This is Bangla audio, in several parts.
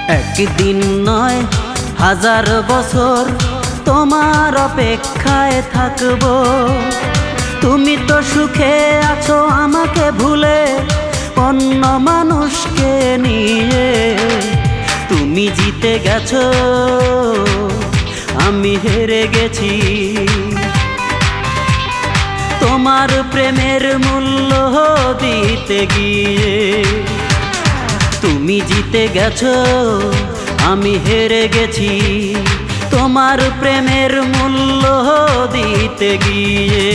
একদিন নয় হাজার বছর তোমার অপেক্ষায় থাকবো। তুমি তো সুখে আছো আমাকে ভুলে অন্য মানুষকে নিয়ে। তুমি জিতে গেছো আমি হেরে গেছি, তোমার প্রেমের মূল্য দিতে গিয়ে। তুমি জিতে গেছো আমি হেরে গেছি, তোমার প্রেমের মূল্য দিতে গিয়ে।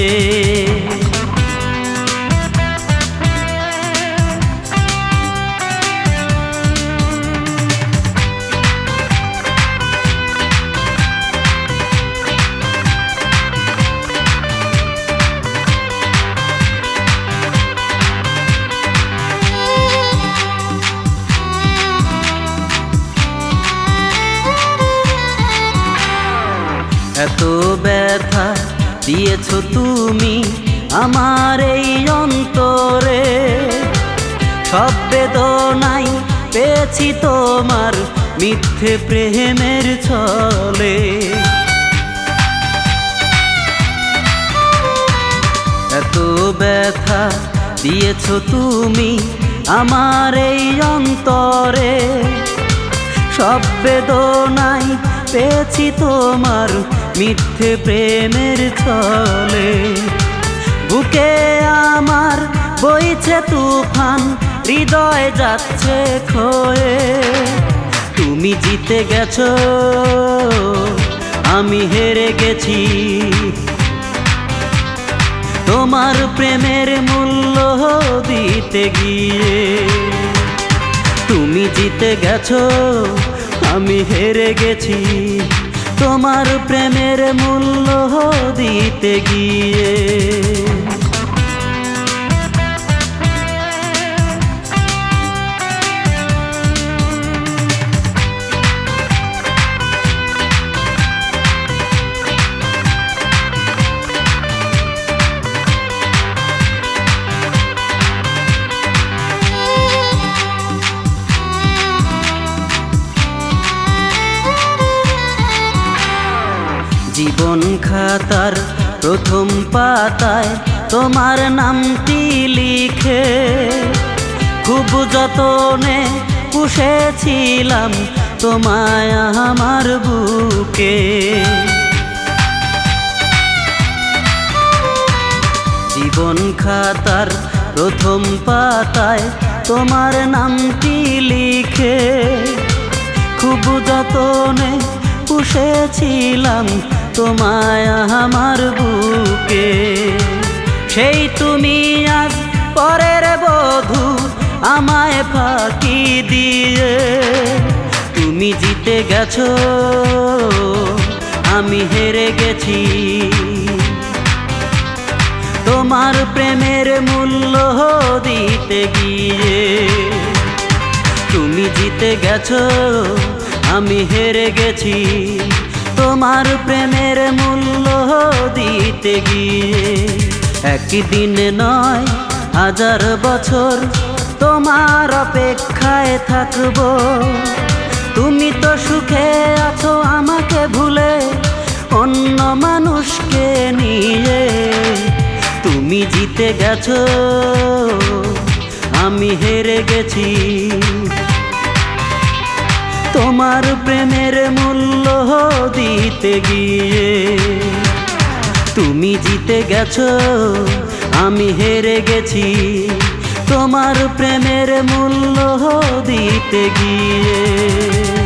এত ব্যথা দিয়েছো তুমি আমার এই অন্তরে, সব বেদনাই পেয়েছি তোমার মিথ্যে প্রেমের ছলে। এত ব্যথা দিয়েছো তুমি আমার এই অন্তরে, সব বেদনাই পেয়েছি তোমার মিথ্যে প্রেমের ছলে। বুকে আমার বইছে তুফান, হৃদয় যাচ্ছে ক্ষয়ে। তুমি জিতে গেছো আমি হেরে গেছি, তোমার প্রেমের মূল্য দিতে গিয়ে। তুমি জিতে গেছো আমি হেরে গেছি, তোমার প্রেমের মূল্য দিতে গিয়ে। জীবন খাতার প্রথম পাতায় তোমার নামটি লিখে খুব যতনে পুষেছিলাম তোমায় আমার বুকে। জীবন খাতার প্রথম পাতায় তোমার নামটি লিখে খুব যতনে পুষেছিলাম তোমায় আমার বুকে। সেই তুমি আজ পরের বধূ আমায় ফাঁকি দিয়ে। তুমি জিতে গেছো আমি হেরে গেছি, তোমার প্রেমের মূল্য দিতে গিয়ে। তুমি জিতে গেছো আমি হেরে গেছি, তোমার প্রেমের মূল্য দিতে গিয়ে। একদিন নয় হাজার বছর তোমার অপেক্ষায় থাকবো। তুমি তো সুখে আছো আমাকে ভুলে অন্য মানুষকে নিয়ে। তুমি জিতে গেছো আমি হেরে গেছি, তোমার প্রেমের মূল্য দিতে গিয়ে। তুমি জিতে গেছো আমি হেরে গেছি, তোমার প্রেমের মূল্য দিতে গিয়ে।